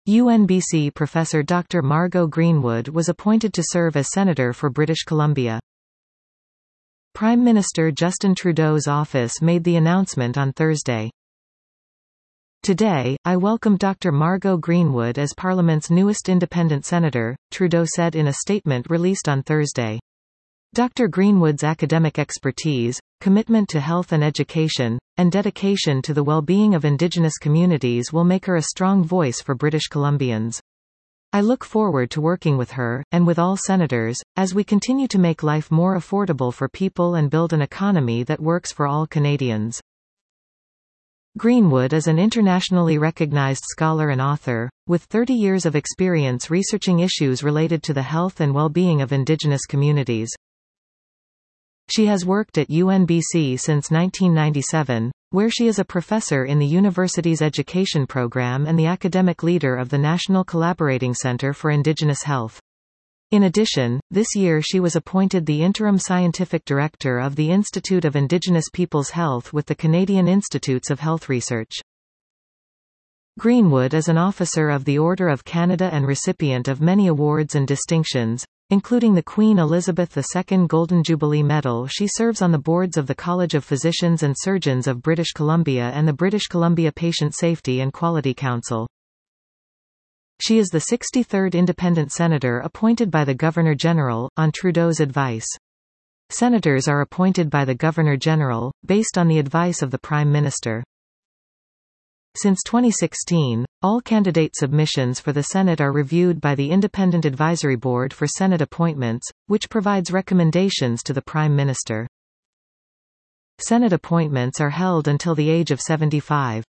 UNBC professor Dr. Margot Greenwood was appointed to serve as Senator for British Columbia. Prime Minister Justin Trudeau's office made the announcement on Thursday. "Today, I welcome Dr. Margot Greenwood as Parliament's newest independent senator," Trudeau said in a statement released on Thursday. Dr. Greenwood's academic expertise, commitment to health and education, and dedication to the well-being of Indigenous communities will make her a strong voice for British Columbians. I look forward to working with her, and with all senators, as we continue to make life more affordable for people and build an economy that works for all Canadians. Greenwood is an internationally recognized scholar and author, with 30 years of experience researching issues related to the health and well-being of Indigenous communities. She has worked at UNBC since 1997, where she is a professor in the university's education program and the academic leader of the National Collaborating Centre for Indigenous Health. In addition, this year she was appointed the interim scientific director of the Institute of Indigenous Peoples' Health with the Canadian Institutes of Health Research. Greenwood is an officer of the Order of Canada and recipient of many awards and distinctions, including the Queen Elizabeth II Golden Jubilee Medal. She serves on the boards of the College of Physicians and Surgeons of British Columbia and the British Columbia Patient Safety and Quality Council. She is the 63rd independent senator appointed by the Governor-General, on Trudeau's advice. Senators are appointed by the Governor-General, based on the advice of the Prime Minister. Since 2016, all candidate submissions for the Senate are reviewed by the Independent Advisory Board for Senate Appointments, which provides recommendations to the Prime Minister. Senate appointments are held until the age of 75.